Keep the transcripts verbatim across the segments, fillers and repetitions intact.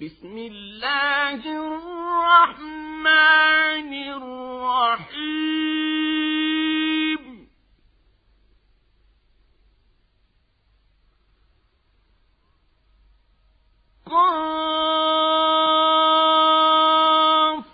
بسم الله الرحمن الرحيم قاف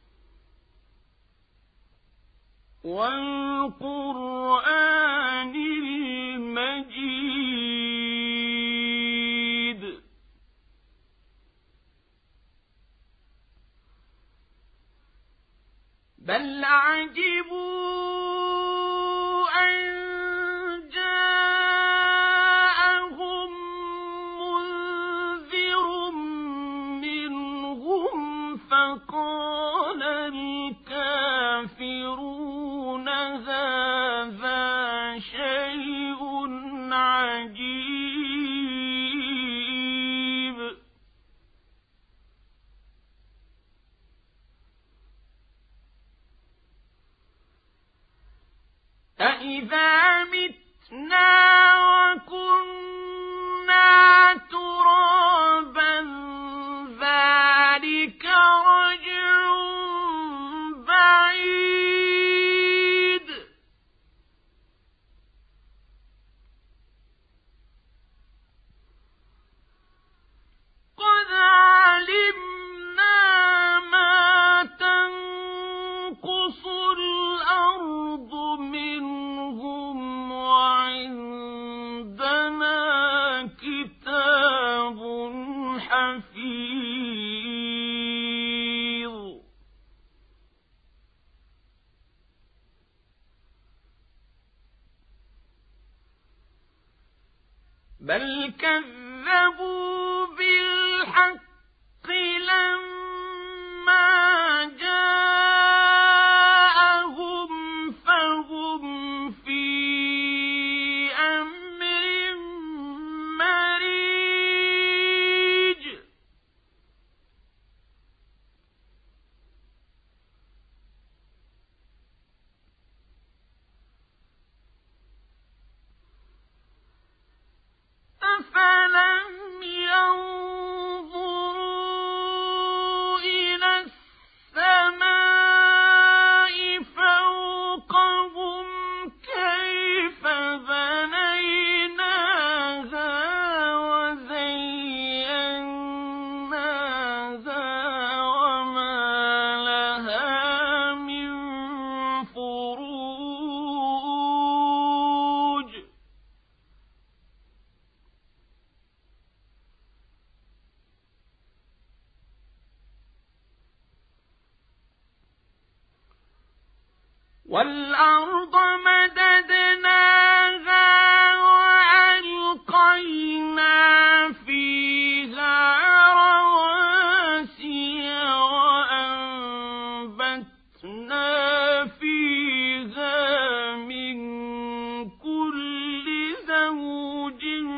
والقرآن المجيد بل عجبوا أن جاءهم منذر منهم فقال الكافرون هذا شيء عجيب أَإِذَا مِتْنَا وَكُنَّا تُرَابًا ذَلِكَ رَجْعٌ بَعِيدٌ قَدْ عَلِمْنَا مَا تَنقُصُ الْأَرْضُ منهم وعندنا كتاب حفيظ بل كذبوا بالحق لما جاءهم فهم في أمر مريج أفلم ينظروا إلى السماء فوقهم كيف بنيناها وزيناها وما لها من فروج والأرض مددناها وألقينا فيها رواسي وأنبتنا فيها من كل زوج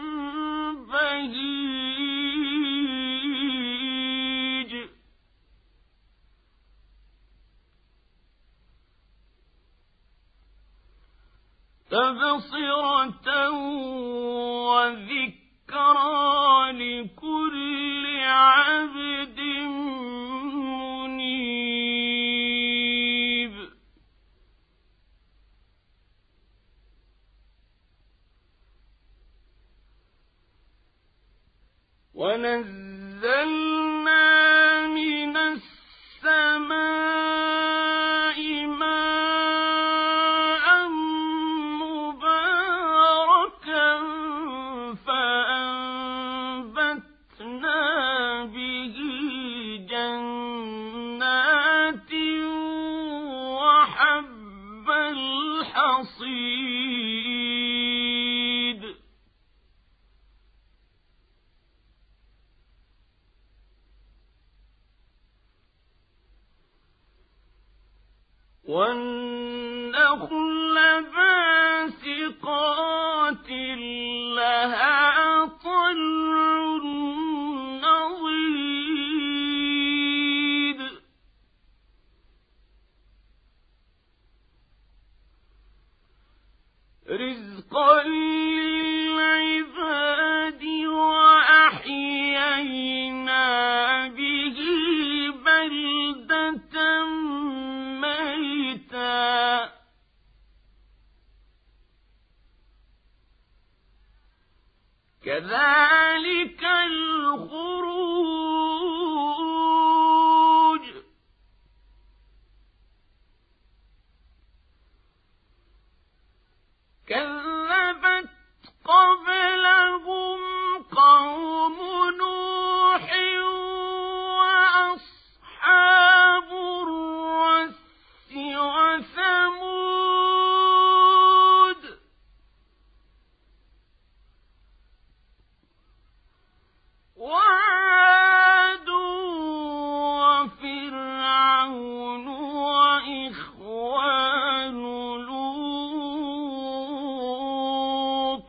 بهيج تبصرة وذكرى لكل عبد منيب ونزلنا من السماء ماء مباركا فأنبتنا به جنات وحب الحصيد والنخل باسقات لها طلع نضيد رزقا للعباد وأحيينا كذلك الخروج كذبت قبلهم قوم نوح وأصحاب الرس وثمود وعاد وفرعون وإخوان لوط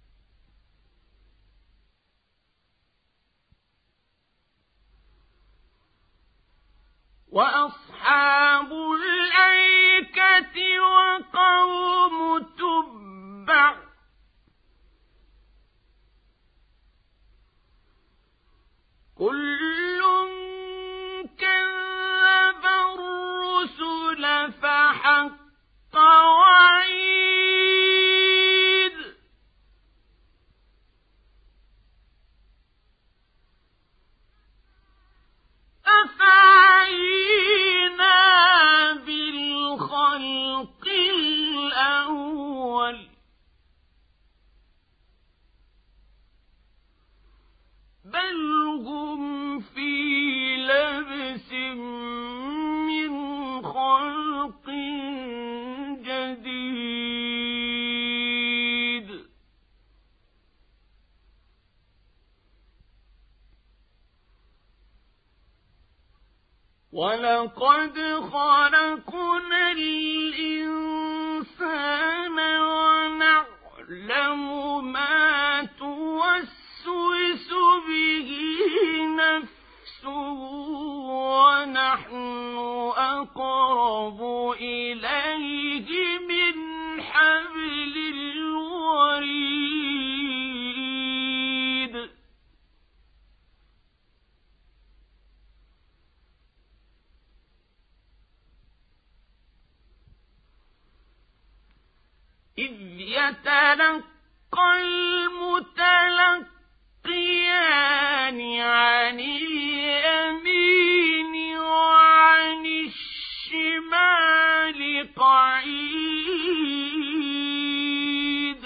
وأصحاب الأيكة وقوم تبع كل كذب الرسل فحق وعيد أفعينا بالخلق الأول بل هم في لبس من خلق جديد ولقد خلقنا الإنسان ونعلم ما توسوس به نفسه ونحن أقرب إليه من حبل الوريد إذ يتلقى المتلقيان عن اليمين وعن الشمال قعيد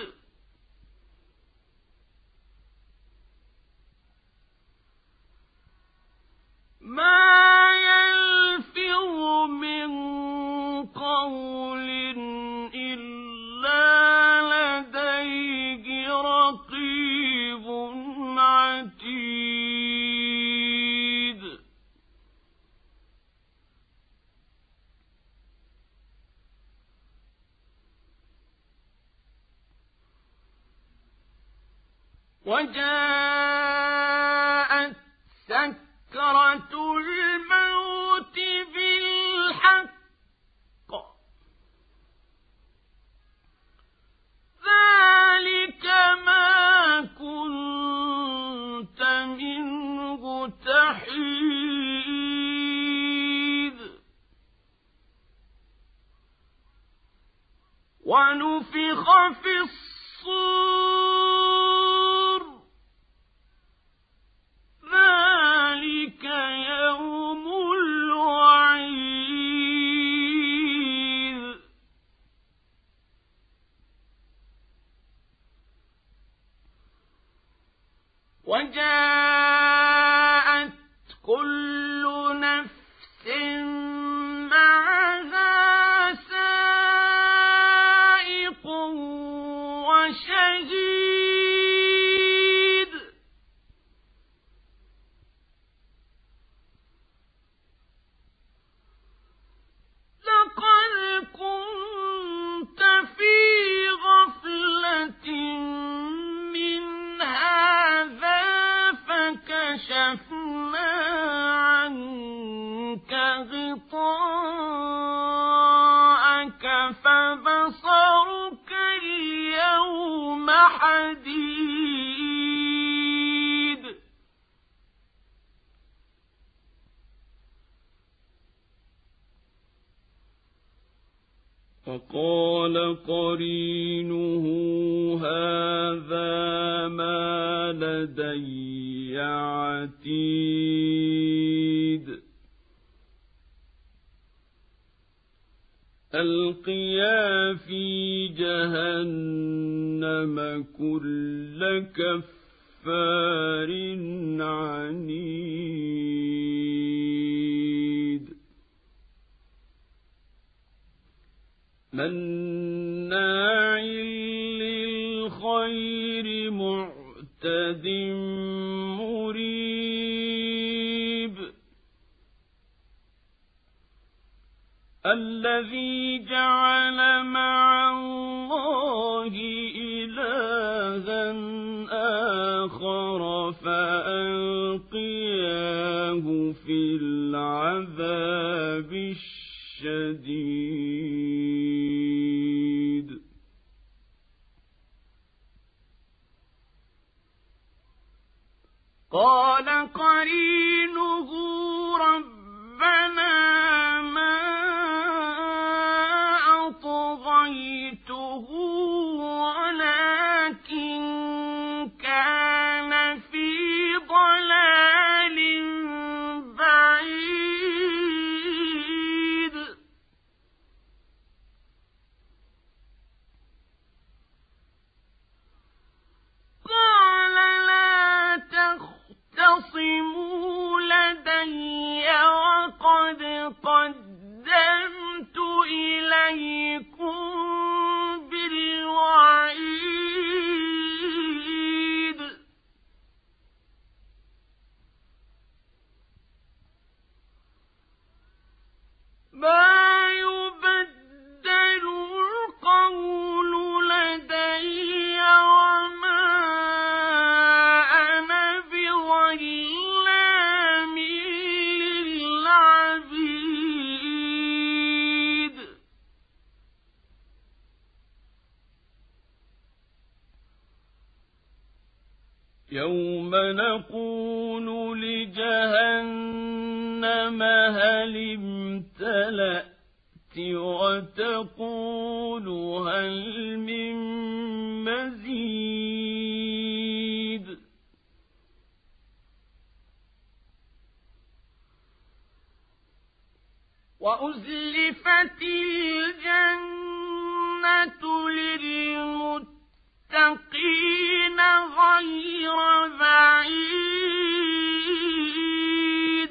ما يلفظ من قول لديه رقيب عتيد وجاءت سكرة الموت بالحق ذلك ما كنت منه تحيد ونفخ في الصور ذلك يوم الوعيد وجاءت كل نفس معها سائق وشهيد لقد كنت في غفلة من هذا فكشفنا عنك غطاءك فبصرك اليوم حديد وقال قرينه هذا ما لدي عتيد ألقيا في جهنم كل كفار عنيد مناع للخير معتد مريب الذي جعل مع الله إلها آخر فألقياه في العذاب الشديد قال قرينه ربنا ما أطغيته ولكن كان في ضلال بعيد قال لا تختصموا لدي وقد قدمت إليكم بالوعيد ما يبدل القول لدي وما أنا بظلام للعبيد يوم نقول لجهنم هل امتلأت وتقول هل من مزيد وأزلفت الجنة للمتقين غير بعيد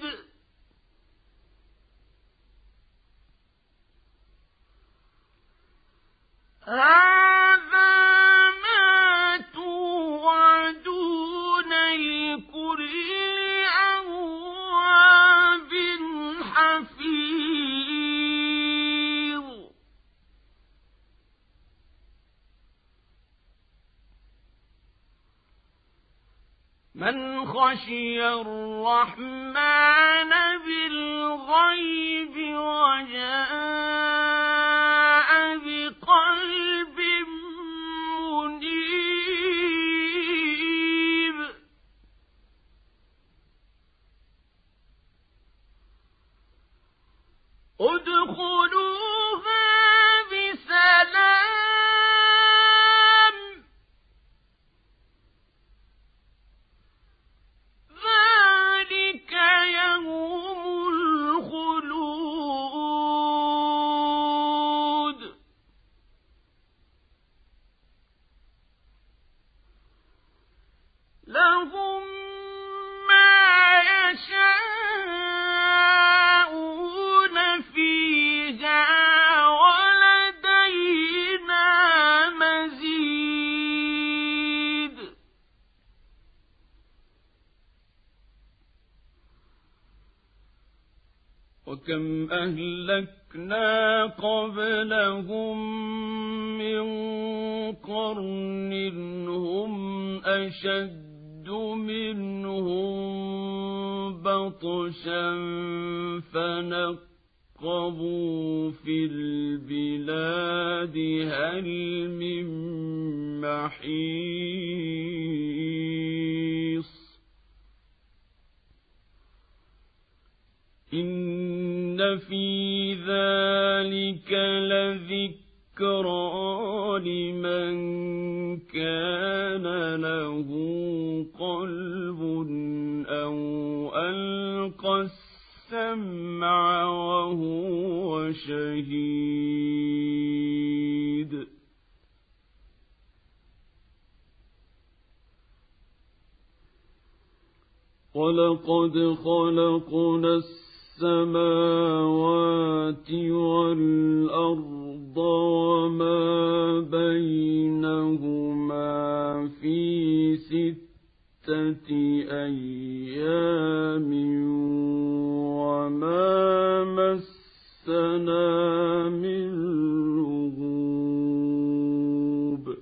هذا ما توعدون لكل أواب حفيظ من خشي الرحمن بالغيب وجاء بقلب منيب ادخلوها بسلام ذلك يوم الخلود لهم ما يشاءون فيها ولدينا مزيد وكم أهلكنا قبلهم من قرن هم أشد منهم بطشا فنقبوا في البلاد هل من محيص إن في ذلك لذكرى لمن كان له قلب أو ألقى السمع وهو شهيد ولقد خلقنا السماوات والأرض وما بينهما في ستة أيام وما مسنا من لغوب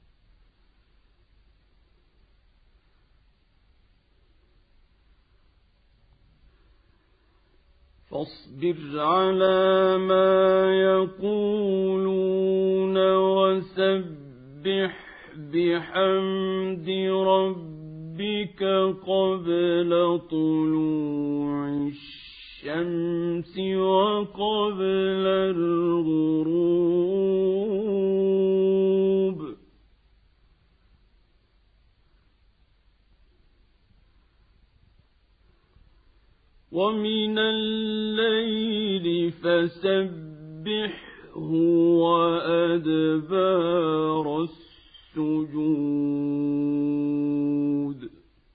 فاصبر على ما يقولون وسبح بحمد ربك قبل طلوع الشمس وقبل الغروب ومن الليل فسبحه وأدبار السجود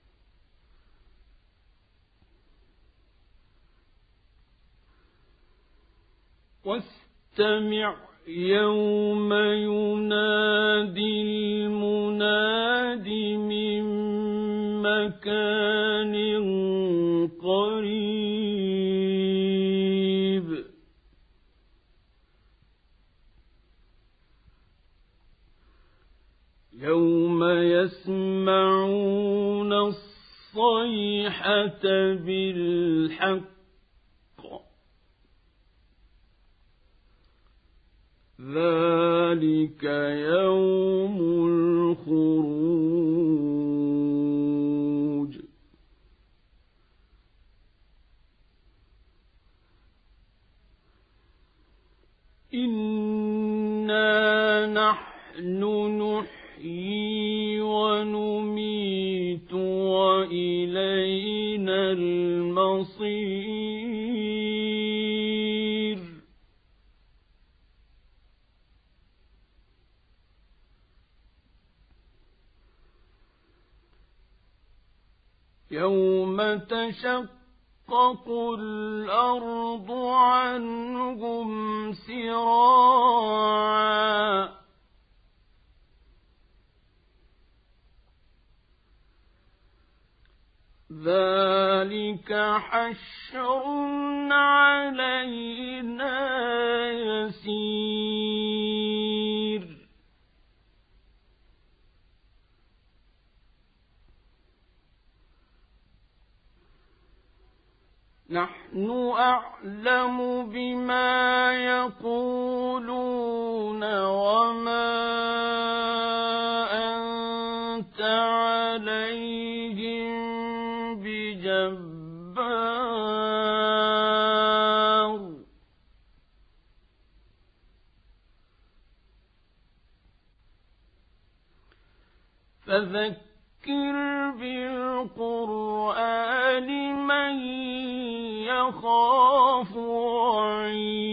واستمع يوم ينادي المناد من مكان قريب يوم يسمعون الصيحة بالحق ذلك يوم الخروج إنا نحن نحيي ونميت وإلينا المصير يوم تشقق الأرض عنهم سراعا ذلك حشر علينا يسير نحن أعلم بما يقولون وما أنت عليهم بجبار فذكر بالقرآن من يخاف وعيد